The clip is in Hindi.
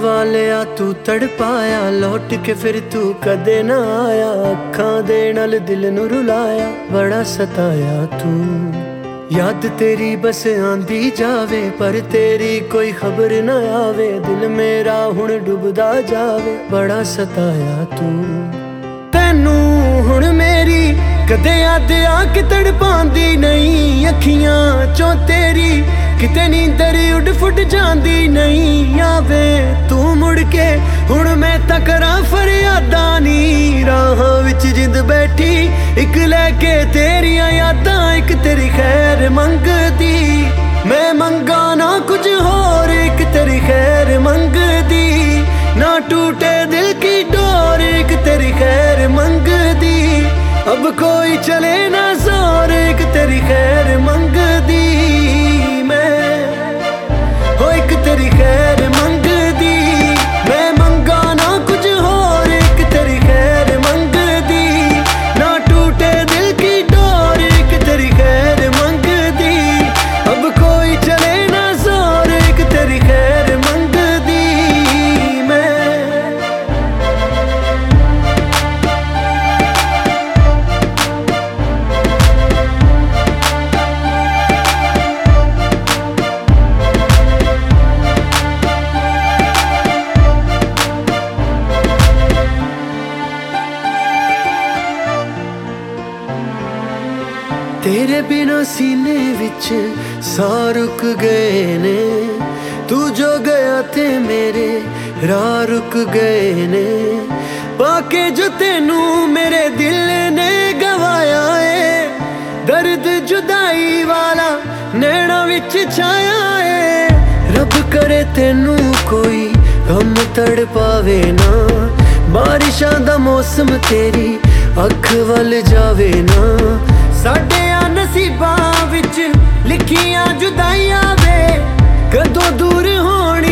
वालिया तू तड़पाया, लौट के फिर तू कदे ना आया। अखां दे नाल दिल नू रुलाया, बड़ा सताया तू। याद तेरी बस आंदी जावे, पर तेरी कोई खबर न आवे। दिल मेरा हुण डुबदा जावे, बड़ा सताया तू। तैनू हुण मेरी कदे याद आके तड़पांदी नहीं। अखियां चों तेरी किते नींदर उड़ फुट जांदी नहीं। आवे तू मुड़ के हुण मैं तां करां फरियादां नी। राहां विच जिंद बैठी इक लैके तेरियां यादां, इक तेरी खैर मंगदी। मैं मंगा ना कुछ होर, इक तेरी खैर मंगदी। ना टूटे दिल की डोर, एक तेरी खैर मंगदी। अब कोई चले ना जोर, एक तेरी खैर मंगदी। मैं हो एक तेरी खैर मंगदी। मैं मंगा ना कुछ होर, एक तेरी खैर मंगदी। ना टूटे दिल की डोर, एक तेरी खैर मंगदी। अब कोई चले ना जोर, एक तेरी खैर मंगदी। तेरे बिना सीने विच सा रुक गए ने। तू जो गया थे मेरे राह रुक गए ने। पाके जो तेनू मेरे दिल ने गवाया है। दर्द जुदाई वाला नैना विच छाया है। रब करे तेनू कोई गम तड़ पावे ना। बारिशां दा मौसम तेरी अख वल जावे ना। साडे नसीबां विच लिखियां जुदाइयां वे, कदों दूर होण